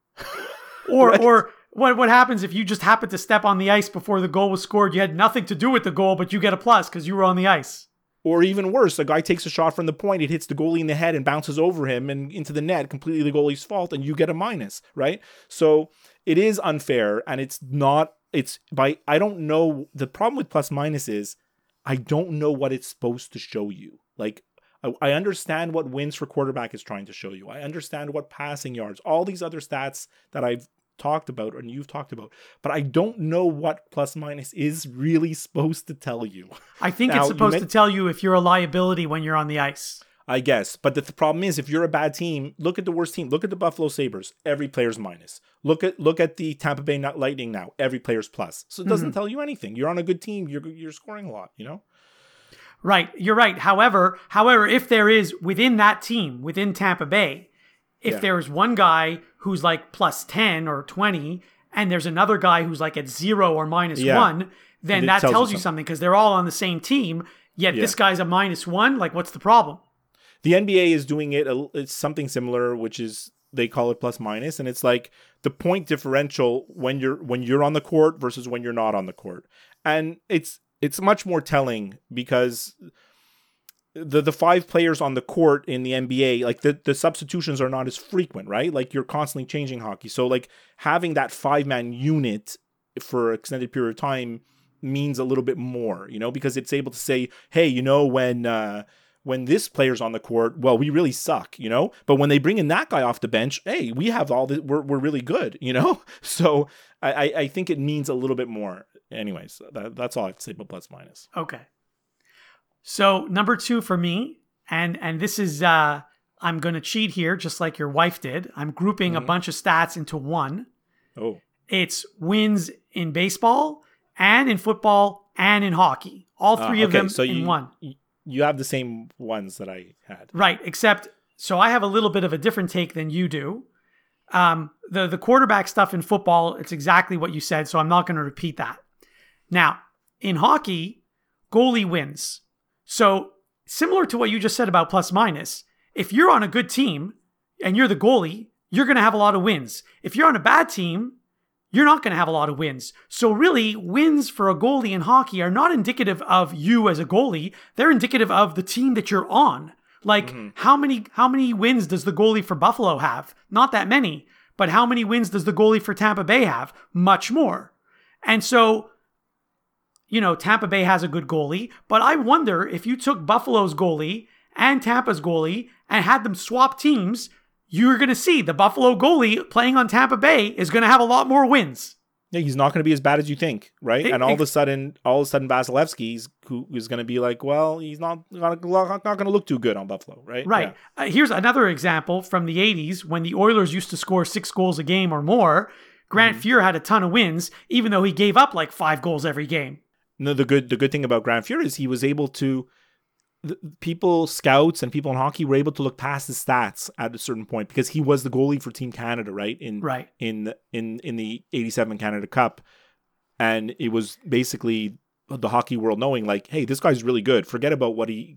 Or what happens if you just happened to step on the ice before the goal was scored? You had nothing to do with the goal, but you get a plus because you were on the ice. Or even worse, a guy takes a shot from the point, it hits the goalie in the head and bounces over him and into the net, completely the goalie's fault, and you get a minus, right? So it is unfair, and I don't know, the problem with plus minus is, I don't know what it's supposed to show you. Like, I understand what wins for quarterback is trying to show you. I understand what passing yards, all these other stats that I've talked about and you've talked about, but I don't know what plus minus is really supposed to tell you. I think it's supposed to tell you if you're a liability when you're on the ice. I guess, but the problem is, if you're a bad team, look at the worst team. Look at the Buffalo Sabres. Every player's minus. Look at the Tampa Bay Lightning now. Every player's plus. So it doesn't tell you anything. You're on a good team. You're scoring a lot. You know. Right. You're right. However, if there is within that team, within Tampa Bay, if there's one guy who's like plus 10 or 20, and there's another guy who's like at 0 or minus 1, then that tells you something because they're all on the same team. Yet this guy's a minus 1. Like, what's the problem? The NBA is doing it's something similar, which is they call it plus minus, and it's like the point differential when you're on the court versus when you're not on the court, and it's much more telling because the 5 players on the court in the NBA, like the substitutions are not as frequent, right? Like you're constantly changing hockey, so like having that 5-man unit for an extended period of time means a little bit more, you know, because it's able to say, hey, you know, when this player's on the court, well, we really suck, you know? But when they bring in that guy off the bench, hey, we have all this, we're really good, you know? So I think it means a little bit more. Anyways, that's all I have to say about plus minus. Okay. So number 2 for me, And this is I'm going to cheat here, just like your wife did. I'm grouping a bunch of stats into one. Oh. It's wins in baseball and in football and in hockey. All three of them in one. You have the same ones that I had. Right, except, so I have a little bit of a different take than you do. The quarterback stuff in football, it's exactly what you said, so I'm not going to repeat that. Now, in hockey, goalie wins. So similar to what you just said about plus minus, if you're on a good team and you're the goalie, you're going to have a lot of wins. If you're on a bad team, you're not going to have a lot of wins. So really, wins for a goalie in hockey are not indicative of you as a goalie. They're indicative of the team that you're on. Like, how many wins does the goalie for Buffalo have? Not that many. But how many wins does the goalie for Tampa Bay have? Much more. And so, Tampa Bay has a good goalie, but I wonder if you took Buffalo's goalie and Tampa's goalie and had them swap teams, you're going to see the Buffalo goalie playing on Tampa Bay is going to have a lot more wins. Yeah, he's not going to be as bad as you think, right? And all of a sudden, Vasilevsky is going to be like, well, he's not going to look too good on Buffalo, right? Right. Yeah. Here's another example from the 80s when the Oilers used to score 6 goals a game or more. Grant Fuhr had a ton of wins, even though he gave up like 5 goals every game. No, the good thing about Grant Fuhr is he was able to. Scouts and people in hockey were able to look past his stats at a certain point because he was the goalie for Team Canada, right? In the 87 Canada Cup. And it was basically the hockey world knowing like, hey, this guy's really good. Forget about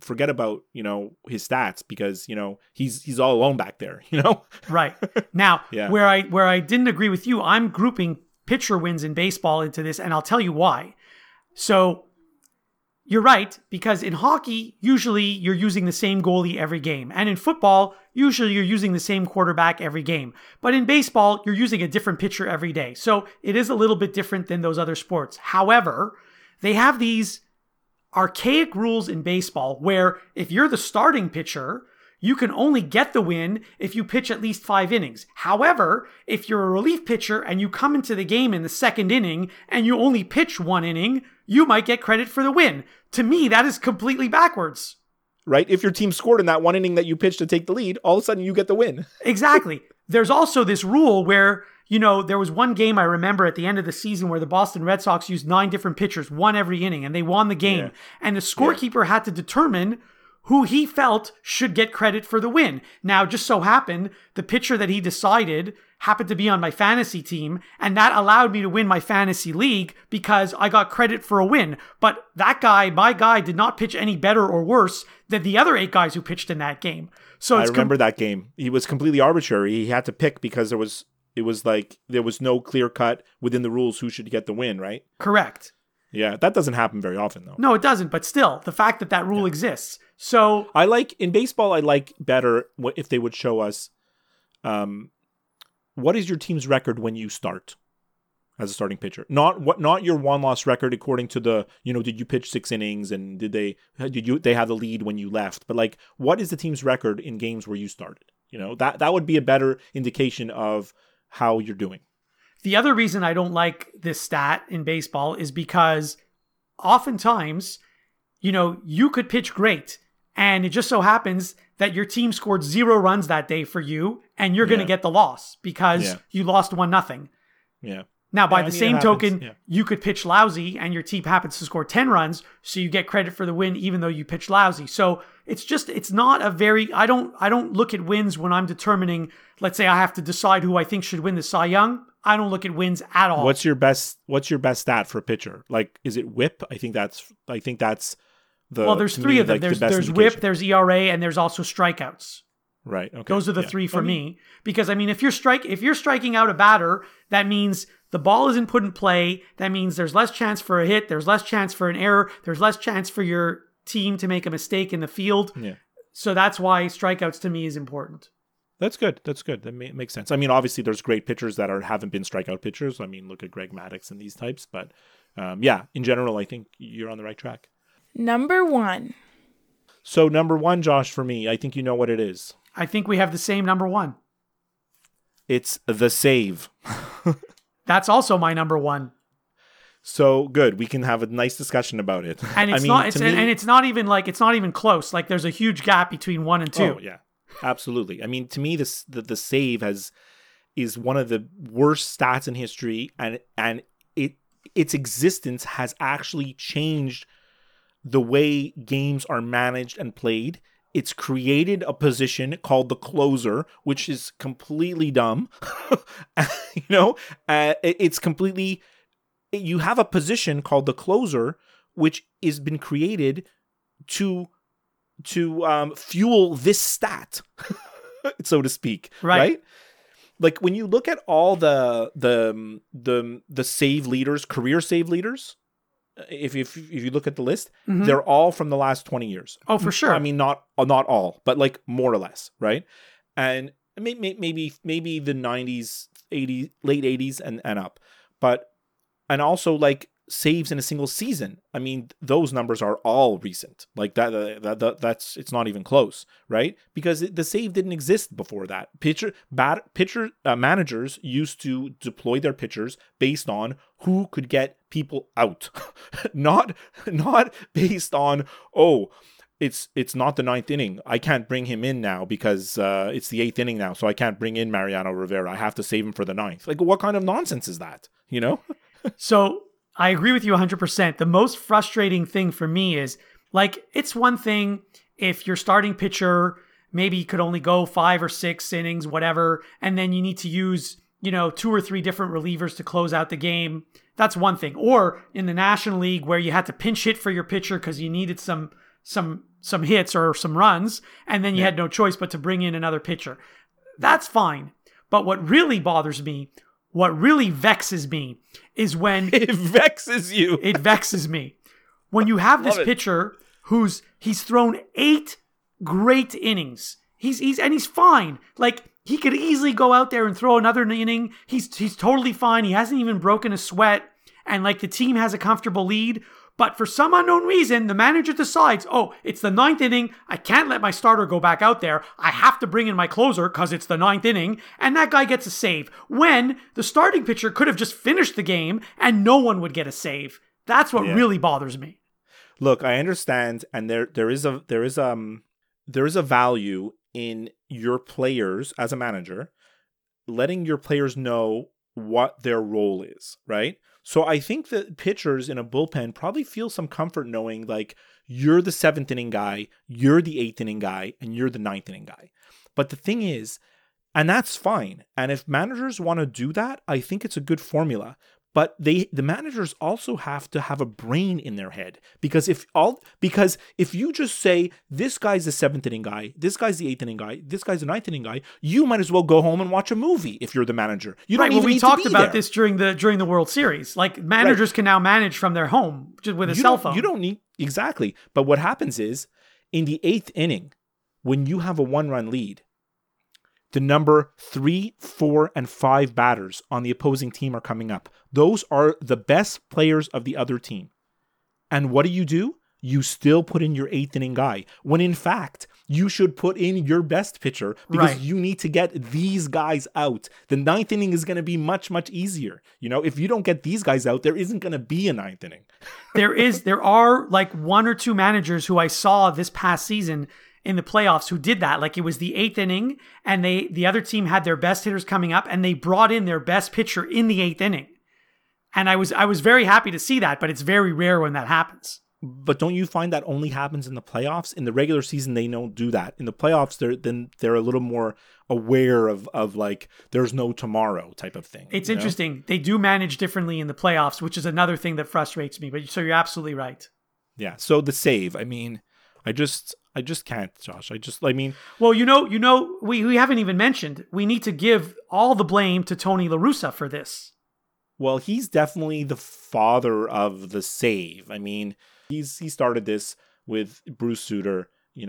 his stats because, he's all alone back there, Right. Now, yeah. where I didn't agree with you, I'm grouping pitcher wins in baseball into this, and I'll tell you why. So you're right, because in hockey, usually you're using the same goalie every game. And in football, usually you're using the same quarterback every game. But in baseball, you're using a different pitcher every day. So it is a little bit different than those other sports. However, they have these archaic rules in baseball where if you're the starting pitcher, you can only get the win if you pitch at least 5 innings. However, if you're a relief pitcher and you come into the game in the 2nd inning and you only pitch 1 inning, you might get credit for the win. To me, that is completely backwards. Right? If your team scored in that 1 inning that you pitched to take the lead, all of a sudden you get the win. Exactly. There's also this rule where, there was one game I remember at the end of the season where the Boston Red Sox used 9 different pitchers, 1 every inning, and they won the game. Yeah. And the scorekeeper had to determine who he felt should get credit for the win. Now, just so happened, the pitcher that he decided happened to be on my fantasy team, and that allowed me to win my fantasy league because I got credit for a win. But that guy, my guy, did not pitch any better or worse than the other 8 guys who pitched in that game. So I remember that game. He was completely arbitrary. He had to pick because there was no clear cut within the rules who should get the win, right? Correct. Yeah, that doesn't happen very often, though. No, it doesn't. But still, the fact that rule exists. So in baseball, I like better if they would show us, what is your team's record when you start as a starting pitcher? Not your 1-loss record according to the, did you pitch 6 innings and did they have the lead when you left? But like, what is the team's record in games where you started? That would be a better indication of how you're doing. The other reason I don't like this stat in baseball is because oftentimes, you could pitch great and it just so happens that your team scored 0 runs that day for you and you're going to get the loss because you lost 1-0. Yeah. Now, by the same token, you could pitch lousy and your team happens to score 10 runs, so you get credit for the win even though you pitched lousy. So it's not a very, I don't look at wins when I'm determining, let's say I have to decide who I think should win the Cy Young. I don't look at wins at all. What's your best stat for a pitcher? Like, is it WHIP? I think that's the. Well, there's 3 of them. Like there's WHIP, there's ERA, and there's also strikeouts. Right. Okay. Those are the 3 for me. Because if you're striking out a batter, that means the ball isn't put in play. That means there's less chance for a hit. There's less chance for an error. There's less chance for your team to make a mistake in the field. Yeah. So that's why strikeouts to me is important. That's good. That makes sense. I mean, obviously, there's great pitchers that haven't been strikeout pitchers. I mean, look at Greg Maddux and these types. But in general, I think you're on the right track. Number 1. So number 1, Josh, for me, I think you know what it is. I think we have the same number 1. It's the save. That's also my number 1. So good. We can have a nice discussion about it. And it's it's not even close. Like there's a huge gap between 1 and 2. Oh yeah, absolutely. I mean, to me, the save is one of the worst stats in history, and its existence has actually changed the way games are managed and played. It's created a position called the closer, which is completely dumb. It's completely. You have a position called the closer, which has been created to fuel this stat, so to speak. Right? Like when you look at all the save leaders, career save leaders. If you look at the list, they're all from the last 20 years. Oh, for sure. I mean, not all, but like more or less, right? And maybe the 90s, 80s, late 80s and up. And also like saves in a single season. I mean, those numbers are all recent. Like that's it's not even close, right? Because the save didn't exist before that. Managers used to deploy their pitchers based on who could get people out, not based on it's not the 9th inning. I can't bring him in now because it's the 8th inning now, so I can't bring in Mariano Rivera. I have to save him for the 9th. Like, what kind of nonsense is that? You know? So I agree with you 100%. The most frustrating thing for me is, like, it's one thing if your starting pitcher maybe could only go 5 or 6 innings, whatever, and then you need to use, 2 or 3 different relievers to close out the game. That's one thing. Or in the National League where you had to pinch hit for your pitcher because you needed some hits or some runs, and then you had no choice but to bring in another pitcher. That's fine. But what really bothers me, what really vexes me is when... It vexes you. It vexes me. When you have this pitcher he's thrown 8 great innings. He's fine. Like, he could easily go out there and throw another inning. He's totally fine. He hasn't even broken a sweat. And like the team has a comfortable lead. But for some unknown reason, the manager decides, it's the 9th inning. I can't let my starter go back out there. I have to bring in my closer because it's the 9th inning. And that guy gets a save. When the starting pitcher could have just finished the game and no one would get a save. That's what really bothers me. Look, I understand. And there is a value in your players as a manager, letting your players know what their role is, right? So I think that pitchers in a bullpen probably feel some comfort knowing, like, you're the 7th inning guy, you're the 8th inning guy, and you're the 9th inning guy. But the thing is, and that's fine. And if managers want to do that, I think it's a good formula. But the managers also have to have a brain in their head, because if you just say this guy's the 7th inning guy, this guy's the 8th inning guy, this guy's the 9th inning guy, you might as well go home and watch a movie if you're the manager. You don't even need to be there. We talked about this during the World Series. Like, managers can now manage from their home just with a cell phone. You don't need exactly. But what happens is in the 8th inning, when you have a 1-run lead, the number 3, 4, and 5 batters on the opposing team are coming up. Those are the best players of the other team. And what do? You still put in your 8th inning guy, when in fact, you should put in your best pitcher because you need to get these guys out. The 9th inning is going to be much, much easier. If you don't get these guys out, there isn't going to be a 9th inning. There are like 1 or 2 managers who I saw this past season in the playoffs who did that. Like, it was the 8th inning and the other team had their best hitters coming up and they brought in their best pitcher in the 8th inning. And I was very happy to see that, but it's very rare when that happens. But don't you find that only happens in the playoffs? In the regular season, they don't do that. In the playoffs, they're a little more aware of like, there's no tomorrow type of thing. It's interesting. They do manage differently in the playoffs, which is another thing that frustrates me. But so you're absolutely right. Yeah. So the save, I mean, I just can't, Josh. Well, we haven't even mentioned, we need to give all the blame to Tony La Russa for this. Well, he's definitely the father of the save. I mean, he started this with Bruce Sutter,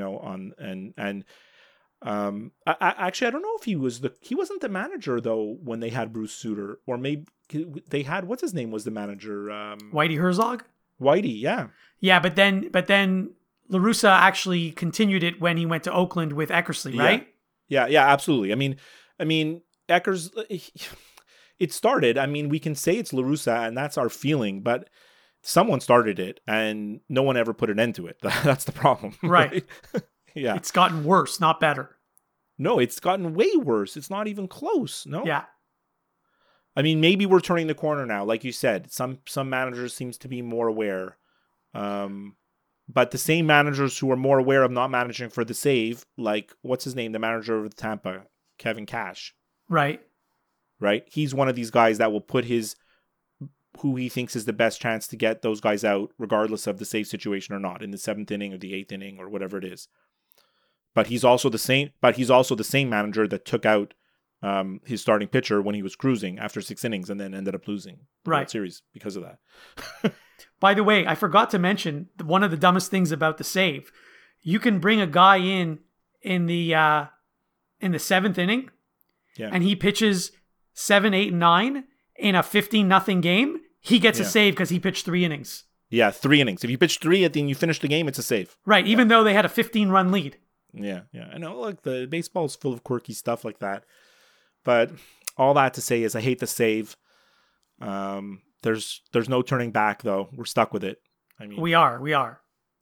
actually, I don't know if he wasn't the manager though when they had Bruce Sutter, or maybe they had, what's his name was the manager? Whitey Herzog? Whitey, yeah. Yeah, but then La Russa actually continued it when he went to Oakland with Eckersley, right? Yeah, absolutely. I mean, Eckers, it started. I mean, we can say it's La Russa, and that's our feeling, but someone started it, and no one ever put an end to it. That's the problem. Right. Yeah. It's gotten worse, not better. No, it's gotten way worse. It's not even close. No. Yeah. I mean, maybe we're turning the corner now. Like you said, some managers seems to be more aware. But the same managers who are more aware of not managing for the save, like, what's his name? The manager of Tampa, Kevin Cash. Right. Right? He's one of these guys that will put who he thinks is the best chance to get those guys out, regardless of the save situation or not, in the 7th inning or the 8th inning or whatever it is. But he's also the same manager that took out his starting pitcher when he was cruising after 6 innings and then ended up losing the World Series because of that. By the way, I forgot to mention one of the dumbest things about the save. You can bring a guy in the 7th inning, and he pitches 7, 8, and 9 in a 15-0 game. He gets a save because he pitched 3 innings. Yeah, 3 innings. If you pitch 3 and you finish the game, it's a save. Right, even though they had a 15-run lead. Yeah. I know, like, the baseball is full of quirky stuff like that. But all that to say is I hate the save. There's no turning back, though. We're stuck with it. I mean, we are.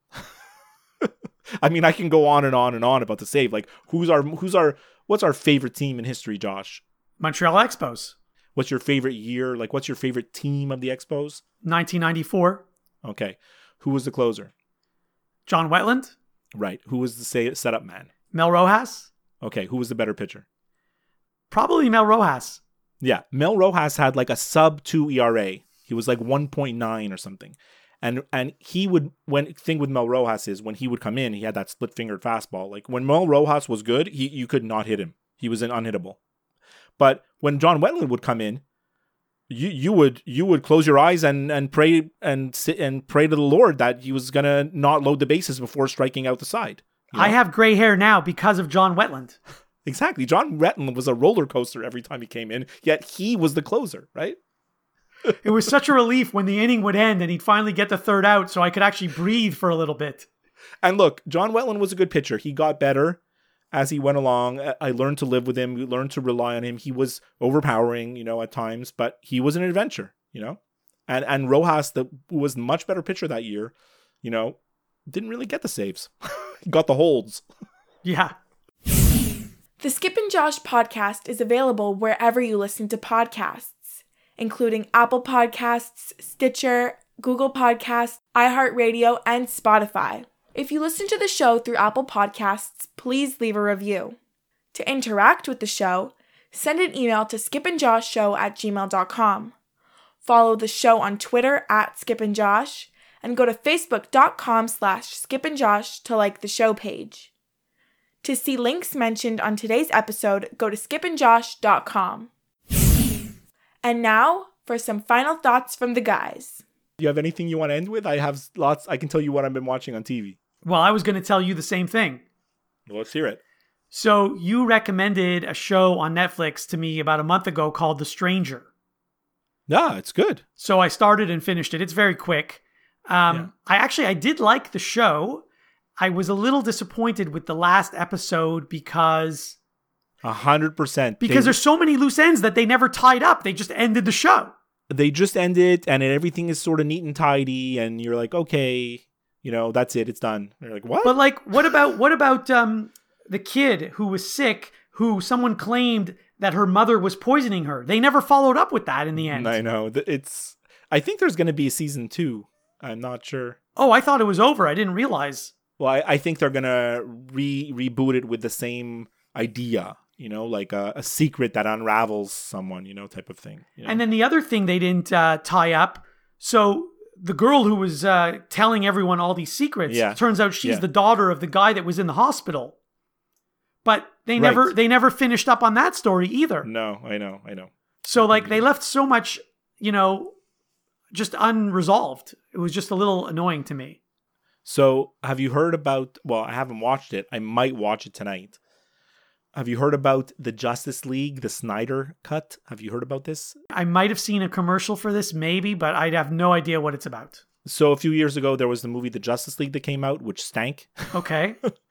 I mean, I can go on and on and on about the save. Like, what's our favorite team in history, Josh? Montreal Expos. What's your favorite year? Like, what's your favorite team of the Expos? 1994. Okay. Who was the closer? John Wetland. Right. Who was the setup man? Mel Rojas. Okay. Who was the better pitcher? Probably Mel Rojas. Yeah. Mel Rojas had like a sub-2 ERA. He was like 1.9 or something. And thing with Mel Rojas is when he would come in, he had that split-fingered fastball. Like when Mel Rojas was good, you could not hit him. He was an unhittable. But when John Wetland would come in, you would close your eyes and pray and sit and pray to the Lord that he was gonna not load the bases before striking out the side. You know? I have gray hair now because of John Wetland. Exactly. John Wetland was a roller coaster every time he came in, yet he was the closer, right? It was such a relief when the inning would end and he'd finally get the third out so I could actually breathe for a little bit. And look, John Wetland was a good pitcher. He got better as he went along. I learned to live with him. We learned to rely on him. He was overpowering, at times, but he was an adventure, And Rojas, who was a much better pitcher that year, didn't really get the saves. He got the holds. Yeah. The Skip and Josh podcast is available wherever you listen to podcasts, including Apple Podcasts, Stitcher, Google Podcasts, iHeartRadio, and Spotify. If you listen to the show through Apple Podcasts, please leave a review. To interact with the show, send an email to skipandjoshshow@gmail.com. Follow the show on Twitter @skipandjosh, and go to facebook.com/skipandjosh to like the show page. To see links mentioned on today's episode, go to skipandjosh.com. And now for some final thoughts from the guys. Do you have anything you want to end with? I have lots. I can tell you what I've been watching on TV. Well, I was going to tell you the same thing. Well, let's hear it. So you recommended a show on Netflix to me about a month ago called The Stranger. Yeah, it's good. So I started and finished it. It's very quick. I did like the show. I was a little disappointed with the last episode because 100%. Because there's so many loose ends that they never tied up. They just ended the show. They just ended, and everything is sort of neat and tidy, and you're like, okay, that's it, it's done. And you're like, what? But like, what about the kid who was sick, who someone claimed that her mother was poisoning her? They never followed up with that in the end. I know. I think there's going to be a season 2. I'm not sure. Oh, I thought it was over. I didn't realize. Well, I think they're going to reboot it with the same idea. Like a secret that unravels someone, type of thing. And then the other thing they didn't tie up. So the girl who was telling everyone all these secrets, turns out she's the daughter of the guy that was in the hospital. But they never finished up on that story either. No, I know. So like they left so much, just unresolved. It was just a little annoying to me. So have you heard about, well, I haven't watched it. I might watch it tonight. Have you heard about the Justice League, the Snyder Cut? Have you heard about this? I might have seen a commercial for this, maybe, but I'd have no idea what it's about. So a few years ago, there was the movie The Justice League that came out, which stank. Okay.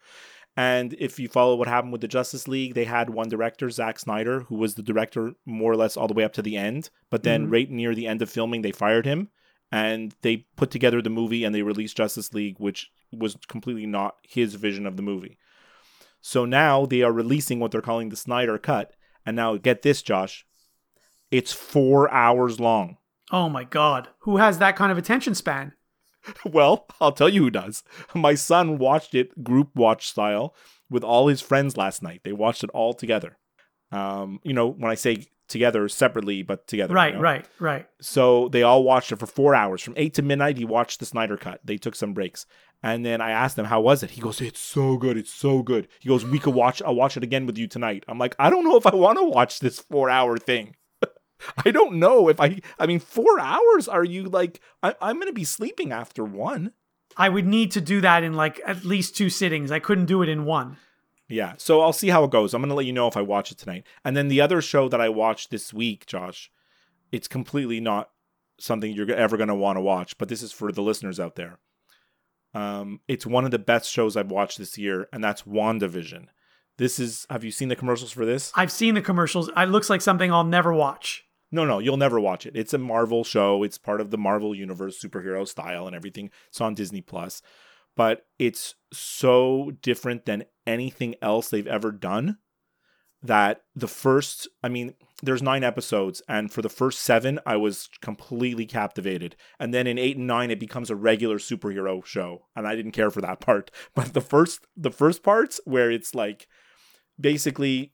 And if you follow what happened with the Justice League, they had one director, Zack Snyder, who was the director more or less all the way up to the end. But then right near the end of filming, they fired him. And they put together the movie and they released Justice League, which was completely not his vision of the movie. So now they are releasing what they're calling the Snyder Cut. And now get this, Josh. It's 4 hours long. Oh my God. Who has that kind of attention span? Well, I'll tell you who does. My son watched it group watch style with all his friends last night. They watched it all together. When I say together, separately, but together. Right, right. So they all watched it for 4 hours. From 8 to midnight, he watched the Snyder Cut. They took some breaks. And then I asked him, how was it? He goes, it's so good. It's so good. He goes, I'll watch it again with you tonight. I'm like, I don't know if I want to watch this 4 hour thing. I don't know if I mean, 4 hours? Are you like, I'm going to be sleeping after one. I would need to do that in like at least 2 sittings. I couldn't do it in one. Yeah. So I'll see how it goes. I'm going to let you know if I watch it tonight. And then the other show that I watched this week, Josh, it's completely not something you're ever going to want to watch, but this is for the listeners out there. It's one of the best shows I've watched this year, and that's WandaVision. Have you seen the commercials for this? I've seen the commercials. It looks like something I'll never watch. No, you'll never watch it. It's a Marvel show. It's part of the Marvel Universe, superhero style and everything. It's on Disney Plus. But it's so different than anything else they've ever done that there's 9 episodes. And for the first 7, I was completely captivated. And then in 8 and 9, it becomes a regular superhero show. And I didn't care for that part. But the first parts where it's like, basically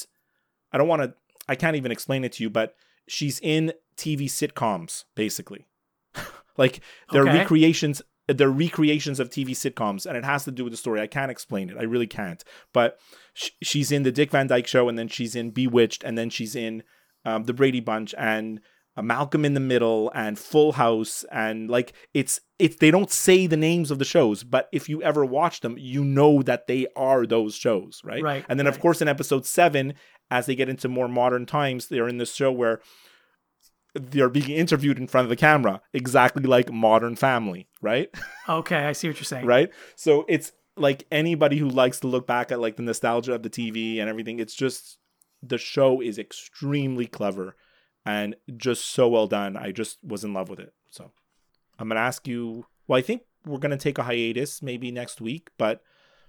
I can't even explain it to you, but she's in TV sitcoms, basically. Like they're recreations of TV sitcoms, and it has to do with the story. I can't explain it. I really can't. But she's in the Dick Van Dyke Show, and then she's in Bewitched, and then she's in the Brady Bunch, and Malcolm in the Middle, and Full House, and like it's they don't say the names of the shows, but if you ever watch them, you know that they are those shows, right? Right. And then of course in episode 7, as they get into more modern times, they're in this show where they're being interviewed in front of the camera, exactly like Modern Family, right? Okay, I see what you're saying. Right? So it's like anybody who likes to look back at like the nostalgia of the TV and everything, it's just, the show is extremely clever and just so well done. I just was in love with it. So I'm going to ask you, well, I think we're going to take a hiatus maybe next week, but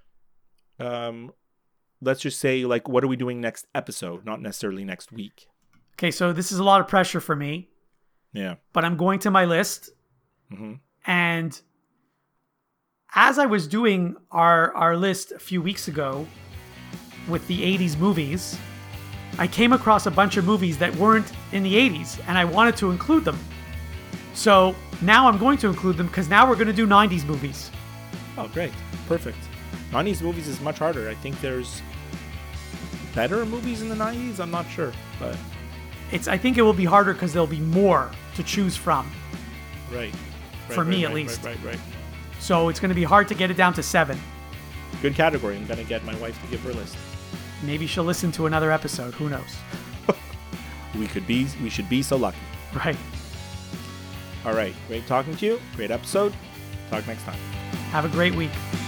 let's just say, like, what are we doing next episode? Not necessarily next week. Okay, so this is a lot of pressure for me. Yeah. But I'm going to my list. Mm-hmm. And as I was doing our list a few weeks ago with the 80s movies, I came across a bunch of movies that weren't in the 80s, and I wanted to include them. So now I'm going to include them because now we're going to do 90s movies. Oh, great. Perfect. 90s movies is much harder. I think there's better movies in the 90s. I'm not sure, but I think it will be harder because there'll be more to choose from. Right. For me, at least. Right. So it's going to be hard to get it down to 7. Good category. I'm going to get my wife to give her a list. Maybe she'll listen to another episode. Who knows? We should be so lucky. Right. All right. Great talking to you. Great episode. Talk next time. Have a great week.